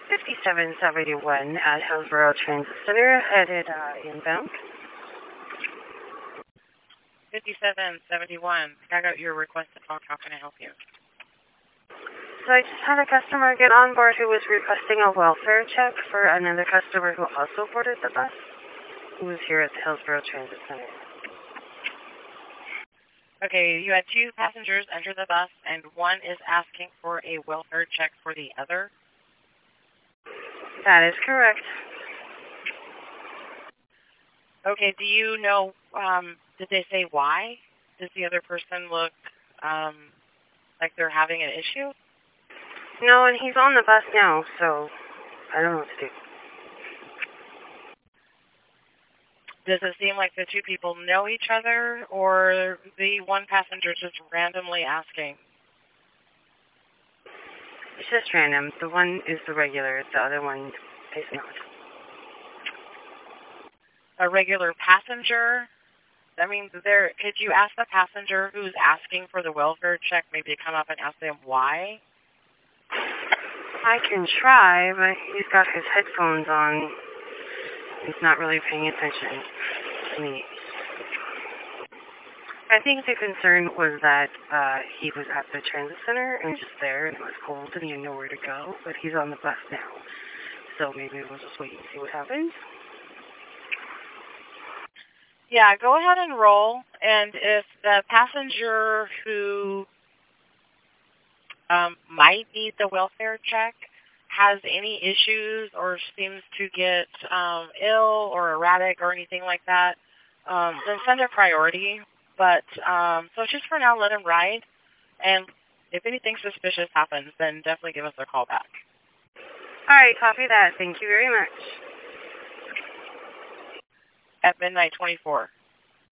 5771 at Hillsborough Transit Center, headed inbound. 5771, I got your request to talk. How can I help you? So I just had a customer get on board who was requesting a welfare check for another customer who also boarded the bus, who was here at the Hillsborough Transit Center. Okay, you had two passengers enter the bus, and one is asking for a welfare check for the other? That is correct. Okay, do you know, did they say why? Does the other person look like they're having an issue? No, and he's on the bus now, so I don't know what to do. Does it seem like the two people know each other, or the one passenger just randomly asking? It's just random. The one is the regular, the other one is not. A regular passenger? I mean, could you ask the passenger who's asking for the welfare check maybe to come up and ask them why? I can try, but he's got his headphones on. He's not really paying attention to me. I think the concern was that he was at the transit center and just there and it was cold and he didn't know where to go, but he's on the bus now. So maybe we'll just wait and see what happens. Yeah, go ahead and roll, and if the passenger who might need the welfare check has any issues or seems to get ill or erratic or anything like that, then send a priority. But so just for now, let him ride, and if anything suspicious happens, then definitely give us a call back. All right, copy that. Thank you very much. At midnight 24.